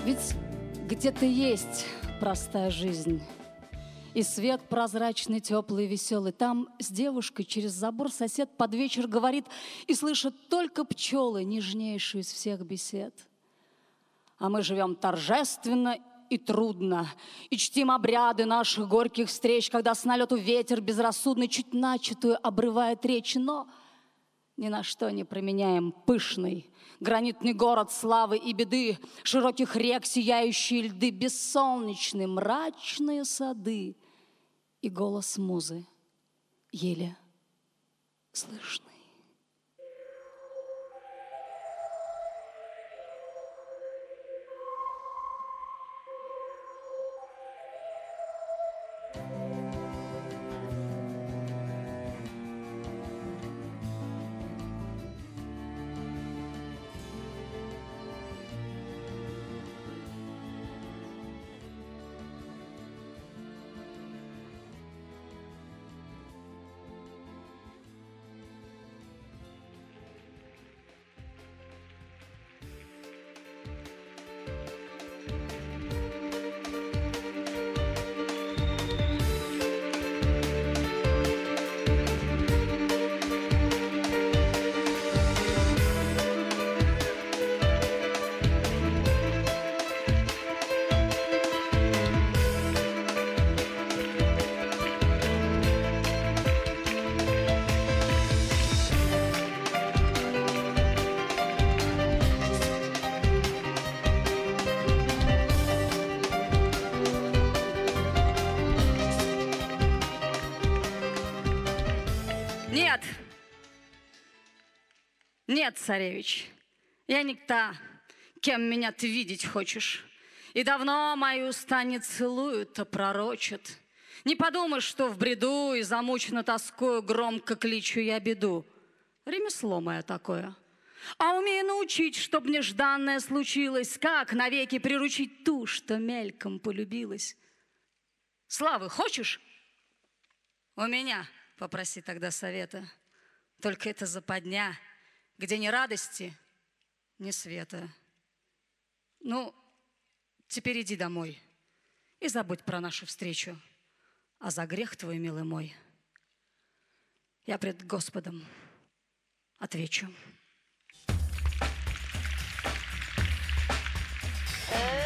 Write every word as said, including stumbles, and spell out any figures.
Ведь где-то есть простая жизнь, и свет прозрачный, теплый, веселый. Там с девушкой через забор сосед под вечер говорит, и слышит только пчелы, нежнейшую из всех бесед. А мы живем торжественно и трудно, и чтим обряды наших горьких встреч, когда с налету ветер безрассудный чуть начатую обрывает речь, но ни на что не променяем пышный гранитный город славы и беды, широких рек сияющие льды, бессолнечные мрачные сады и голос музы еле слышный. Нет, нет, царевич, я не та, кем меня ты видеть хочешь. И давно мои уста не целуют, а пророчат. Не подумай, что в бреду и замучена тоскою громко кличу я беду. Ремесло мое такое. А умею научить, чтоб нежданное случилось, как навеки приручить ту, что мельком полюбилась. Славы хочешь? У меня попроси тогда совета. Только это западня, где ни радости, ни света. Ну, теперь иди домой и забудь про нашу встречу. А за грех твой, милый мой, я пред Господом отвечу. Э